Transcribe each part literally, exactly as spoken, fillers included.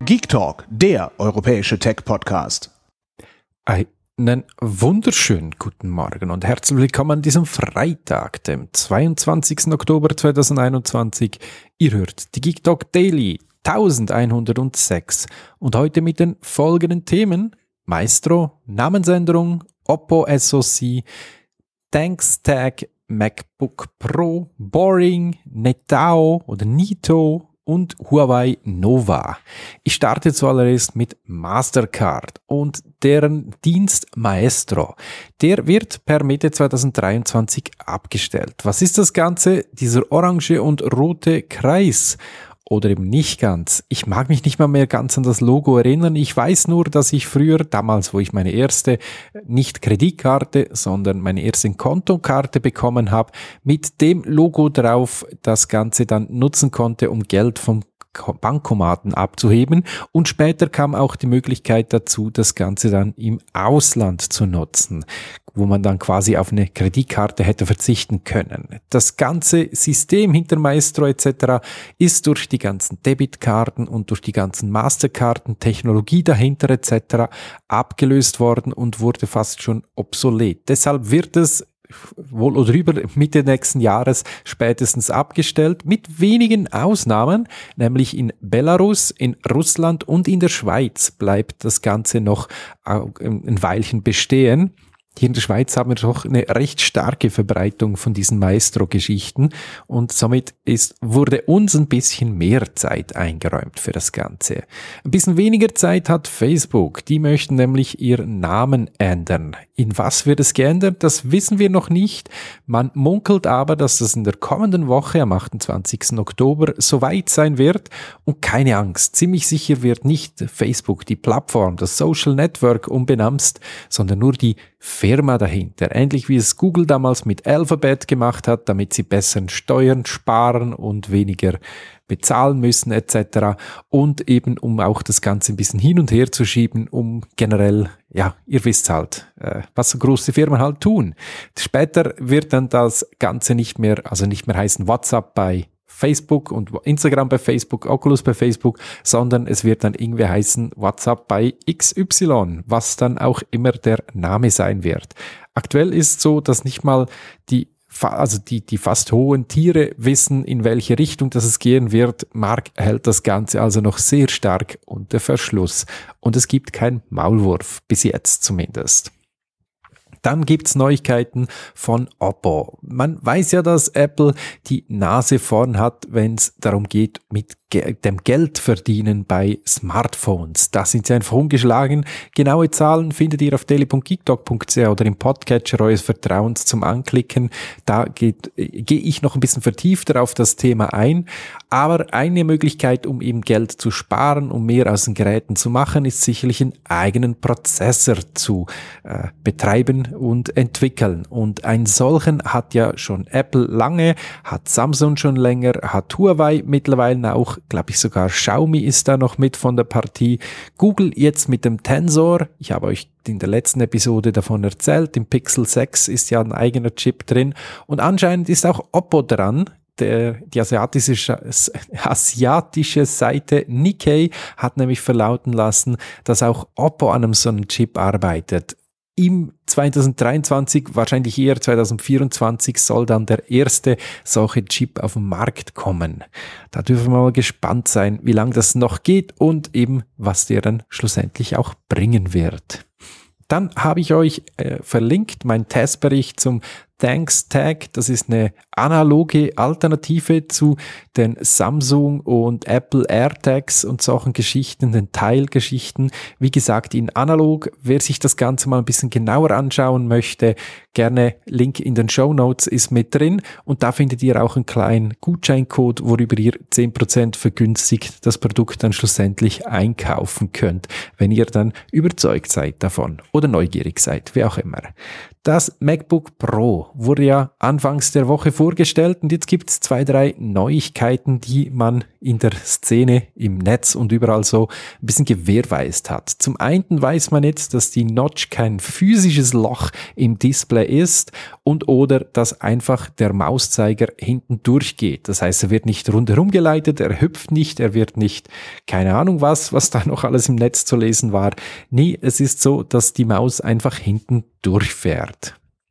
Geek Talk, der europäische Tech-Podcast. Einen wunderschönen guten Morgen und herzlich willkommen an diesem Freitag, dem zweiundzwanzigsten Oktober zweitausendeinundzwanzig. Ihr hört die Geek Talk Daily elfhundertsechs und heute mit den folgenden Themen: Maestro, Namensänderung, Oppo S O C, ThanksTag, MacBook Pro, Boring, Netao oder Nito und Huawei Nova. Ich starte zuallererst mit Mastercard und deren Dienst Maestro. Der wird per Mitte zweitausenddreiundzwanzig abgestellt. Was ist das Ganze? Dieser orange und rote Kreis. Oder eben nicht ganz. Ich mag mich nicht mal mehr ganz an das Logo erinnern. Ich weiß nur, dass ich früher, damals, wo ich meine erste, nicht Kreditkarte, sondern meine erste Kontokarte bekommen habe, mit dem Logo drauf das Ganze dann nutzen konnte, um Geld vom Bankomaten abzuheben, und später kam auch die Möglichkeit dazu, das Ganze dann im Ausland zu nutzen, wo man dann quasi auf eine Kreditkarte hätte verzichten können. Das ganze System hinter Maestro et cetera ist durch die ganzen Debitkarten und durch die ganzen Masterkarten, Technologie dahinter et cetera abgelöst worden und wurde fast schon obsolet. Deshalb wird es wohl oder über Mitte nächsten Jahres spätestens abgestellt, mit wenigen Ausnahmen, nämlich in Belarus, in Russland und in der Schweiz bleibt das Ganze noch ein Weilchen bestehen. Hier in der Schweiz haben wir doch eine recht starke Verbreitung von diesen Maestro-Geschichten und somit ist, wurde uns ein bisschen mehr Zeit eingeräumt für das Ganze. Ein bisschen weniger Zeit hat Facebook. Die möchten nämlich ihren Namen ändern. In was wird es geändert? Das wissen wir noch nicht. Man munkelt aber, dass das in der kommenden Woche am achtundzwanzigsten Oktober soweit sein wird. Und keine Angst, ziemlich sicher wird nicht Facebook, die Plattform, das Social Network umbenannt, sondern nur die Firma dahinter. Ähnlich wie es Google damals mit Alphabet gemacht hat, damit sie besseren Steuern sparen und weniger bezahlen müssen et cetera. Und eben um auch das Ganze ein bisschen hin und her zu schieben, um generell, ja, ihr wisst halt, äh, was so große Firmen halt tun. Später wird dann das Ganze nicht mehr, also nicht mehr heißen WhatsApp bei Facebook und Instagram bei Facebook, Oculus bei Facebook, sondern es wird dann irgendwie heißen WhatsApp bei X Y, was dann auch immer der Name sein wird. Aktuell ist so, dass nicht mal die also die, die fast hohen Tiere wissen, in welche Richtung das es gehen wird. Mark hält das Ganze also noch sehr stark unter Verschluss. Und es gibt keinen Maulwurf, bis jetzt zumindest. Dann gibt's Neuigkeiten von Oppo. Man weiß ja, dass Apple die Nase vorn hat, wenn es darum geht, mit ge- dem Geld verdienen bei Smartphones. Da sind sie einfach umgeschlagen. Genaue Zahlen findet ihr auf daily punkt geektalk punkt c h oder im Podcatcher eures Vertrauens zum Anklicken. Da geht, äh, gehe ich noch ein bisschen vertiefter auf das Thema ein. Aber eine Möglichkeit, um eben Geld zu sparen, um mehr aus den Geräten zu machen, ist sicherlich einen eigenen Prozessor zu äh, betreiben und entwickeln. Und einen solchen hat ja schon Apple lange, hat Samsung schon länger, hat Huawei mittlerweile auch, glaube ich sogar Xiaomi ist da noch mit von der Partie. Google jetzt mit dem Tensor, ich habe euch in der letzten Episode davon erzählt, im Pixel sechs ist ja ein eigener Chip drin und anscheinend ist auch Oppo dran. Der, die asiatische, asiatische Seite Nikkei hat nämlich verlauten lassen, dass auch Oppo an einem so einem Chip arbeitet. Im zweitausenddreiundzwanzig, wahrscheinlich eher zweitausendvierundzwanzig, soll dann der erste solche Chip auf den Markt kommen. Da dürfen wir mal gespannt sein, wie lange das noch geht und eben, was der dann schlussendlich auch bringen wird. Dann habe ich euch äh, verlinkt meinen Testbericht zum ThanksTag. Das ist eine analoge Alternative zu den Samsung und Apple AirTags und solchen Geschichten, den Teilgeschichten. Wie gesagt, in analog. Wer sich das Ganze mal ein bisschen genauer anschauen möchte, gerne Link in den Shownotes ist mit drin. Und da findet ihr auch einen kleinen Gutscheincode, worüber ihr zehn Prozent vergünstigt das Produkt dann schlussendlich einkaufen könnt, wenn ihr dann überzeugt seid davon oder neugierig seid, wie auch immer. Das MacBook Pro Neo wurde ja anfangs der Woche vorgestellt und jetzt gibt es zwei, drei Neuigkeiten, die man in der Szene, im Netz und überall so ein bisschen gewährleistet hat. Zum einen weiß man jetzt, dass die Notch kein physisches Loch im Display ist und oder dass einfach der Mauszeiger hinten durchgeht. Das heißt, er wird nicht rundherum geleitet, er hüpft nicht, er wird nicht, keine Ahnung was, was da noch alles im Netz zu lesen war. Nee, es ist so, dass die Maus einfach hinten durchfährt.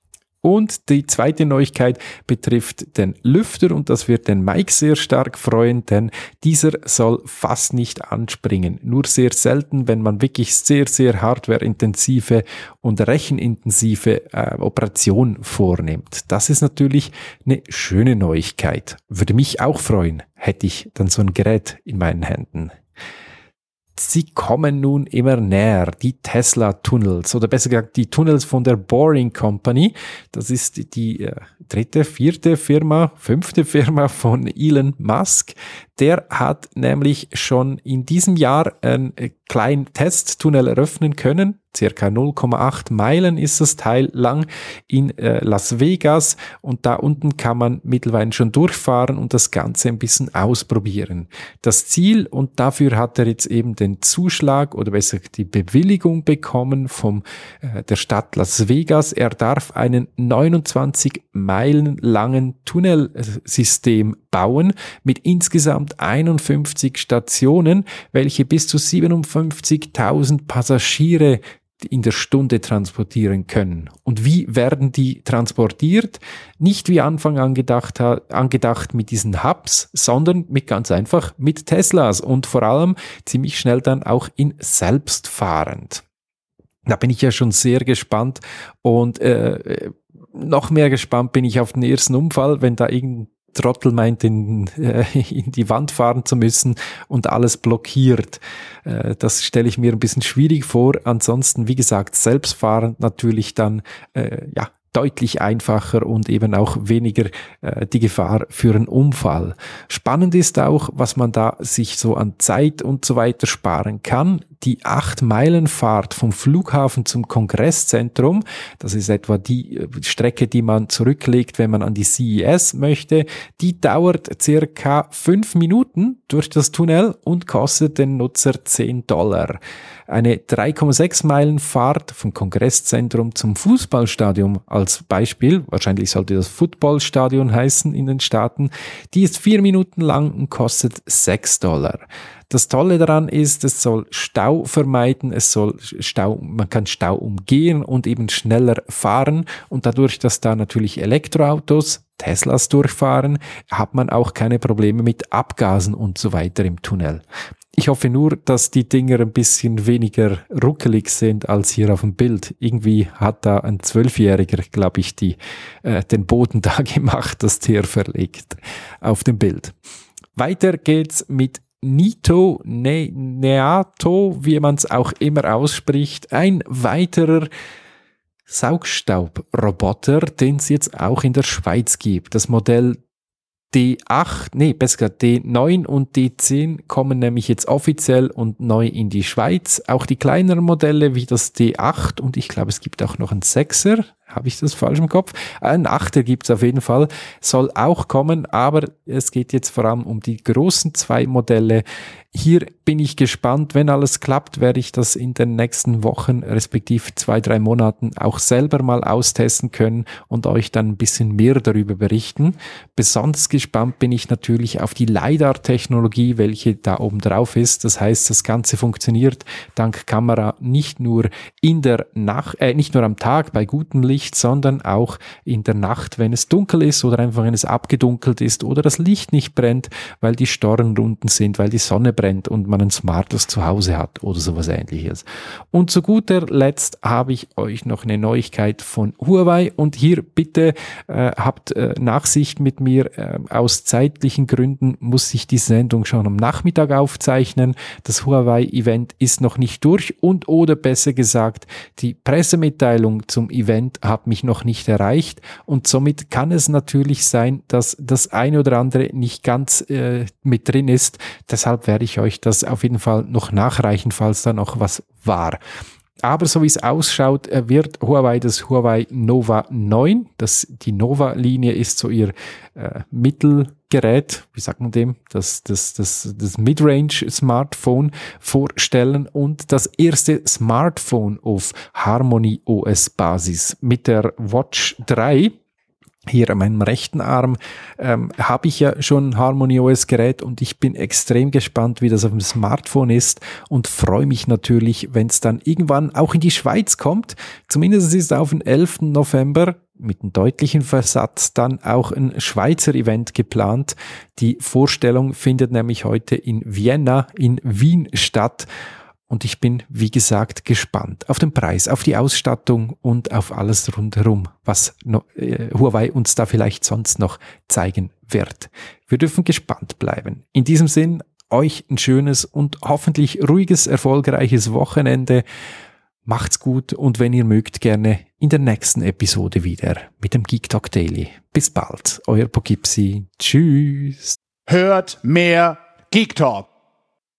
Und die zweite Neuigkeit betrifft den Lüfter und das wird den Mike sehr stark freuen, denn dieser soll fast nicht anspringen. Nur sehr selten, wenn man wirklich sehr, sehr hardwareintensive und rechenintensive äh, Operationen vornimmt. Das ist natürlich eine schöne Neuigkeit. Würde mich auch freuen, hätte ich dann so ein Gerät in meinen Händen. Sie kommen nun immer näher, die Tesla-Tunnels, oder besser gesagt die Tunnels von der Boring Company. Das ist die äh, dritte, vierte Firma, fünfte Firma von Elon Musk. Der hat nämlich schon in diesem Jahr einen kleinen Testtunnel eröffnen können. Circa null Komma acht Meilen ist das Teil lang in äh, Las Vegas und da unten kann man mittlerweile schon durchfahren und das Ganze ein bisschen ausprobieren. Das Ziel, und dafür hat er jetzt eben den Zuschlag oder besser die Bewilligung bekommen vom äh, der Stadt Las Vegas. Er darf einen neunundzwanzig Meilen langen Tunnelsystem bauen mit insgesamt einundfünfzig Stationen, welche bis zu siebenundfünfzigtausend Passagiere in der Stunde transportieren können. Und wie werden die transportiert? Nicht wie Anfang an gedacht, angedacht mit diesen Hubs, sondern mit ganz einfach mit Teslas und vor allem ziemlich schnell dann auch in selbstfahrend. Da bin ich ja schon sehr gespannt und äh, noch mehr gespannt bin ich auf den ersten Unfall, wenn da irgendein Trottel meint, in, äh, in die Wand fahren zu müssen und alles blockiert. Äh, das stelle ich mir ein bisschen schwierig vor. Ansonsten, wie gesagt, selbstfahrend natürlich dann, äh, ja, deutlich einfacher und eben auch weniger äh, die Gefahr für einen Unfall. Spannend ist auch, was man da sich so an Zeit und so weiter sparen kann. Die acht Meilen Fahrt vom Flughafen zum Kongresszentrum, das ist etwa die Strecke, die man zurücklegt, wenn man an die C E S möchte, die dauert circa fünf Minuten durch das Tunnel und kostet den Nutzer zehn Dollar. Eine drei Komma sechs Meilen Fahrt vom Kongresszentrum zum Fußballstadion als Beispiel, wahrscheinlich sollte das Footballstadion heißen in den Staaten, die ist vier Minuten lang und kostet sechs Dollar. Das Tolle daran ist, es soll Stau vermeiden, es soll Stau, man kann Stau umgehen und eben schneller fahren und dadurch, dass da natürlich Elektroautos, Teslas durchfahren, hat man auch keine Probleme mit Abgasen und so weiter im Tunnel. Ich hoffe nur, dass die Dinger ein bisschen weniger ruckelig sind als hier auf dem Bild. Irgendwie hat da ein Zwölfjähriger, glaube ich, die äh, den Boden da gemacht, das Tier verlegt auf dem Bild. Weiter geht's mit Nito, ne, Neato, wie man es auch immer ausspricht, ein weiterer Saugstaubroboter, den es jetzt auch in der Schweiz gibt. Das Modell D acht, nee, besser gesagt D neun und D zehn kommen nämlich jetzt offiziell und neu in die Schweiz. Auch die kleineren Modelle wie das D acht und ich glaube, es gibt auch noch einen Sechser. Habe ich das falsch im Kopf? Ein Achter gibt es auf jeden Fall, soll auch kommen, aber es geht jetzt vor allem um die großen zwei Modelle. Hier bin ich gespannt, wenn alles klappt, werde ich das in den nächsten Wochen, respektive zwei, drei Monaten auch selber mal austesten können und euch dann ein bisschen mehr darüber berichten. Besonders gespannt bin ich natürlich auf die LiDAR-Technologie, welche da oben drauf ist. Das heißt, das Ganze funktioniert dank Kamera nicht nur in der Nacht, äh, nicht nur am Tag bei gutem Licht, sondern auch in der Nacht, wenn es dunkel ist oder einfach wenn es abgedunkelt ist oder das Licht nicht brennt, weil die Storen unten sind, weil die Sonne brennt und man ein smartes Zuhause hat oder sowas Ähnliches. Und zu guter Letzt habe ich euch noch eine Neuigkeit von Huawei und hier bitte äh, habt äh, Nachsicht mit mir. Äh, aus zeitlichen Gründen muss ich die Sendung schon am Nachmittag aufzeichnen. Das Huawei-Event ist noch nicht durch und oder besser gesagt, die Pressemitteilung zum Event hat mich noch nicht erreicht und somit kann es natürlich sein, dass das eine oder andere nicht ganz äh, mit drin ist. Deshalb werde ich euch das auf jeden Fall noch nachreichen, falls da noch was war. Aber so wie es ausschaut, wird Huawei das Huawei Nova neun, das, die Nova-Linie ist so ihr äh, Mittelgerät, wie sagt man dem, das, das, das, das Midrange-Smartphone vorstellen und das erste Smartphone auf Harmony O S-Basis mit der Watch drei. Hier an meinem rechten Arm ähm, habe ich ja schon ein Harmony O S Gerät und ich bin extrem gespannt, wie das auf dem Smartphone ist und freue mich natürlich, wenn es dann irgendwann auch in die Schweiz kommt. Zumindest ist auf den elften November mit einem deutlichen Versatz dann auch ein Schweizer Event geplant. Die Vorstellung findet nämlich heute in Vienna, in Wien statt. Und ich bin, wie gesagt, gespannt auf den Preis, auf die Ausstattung und auf alles rundherum, was no, äh, Huawei uns da vielleicht sonst noch zeigen wird. Wir dürfen gespannt bleiben. In diesem Sinn, euch ein schönes und hoffentlich ruhiges, erfolgreiches Wochenende. Macht's gut und wenn ihr mögt, gerne in der nächsten Episode wieder mit dem Geek Talk Daily. Bis bald, euer Poughkeepsie. Tschüss. Hört mehr Geek Talk.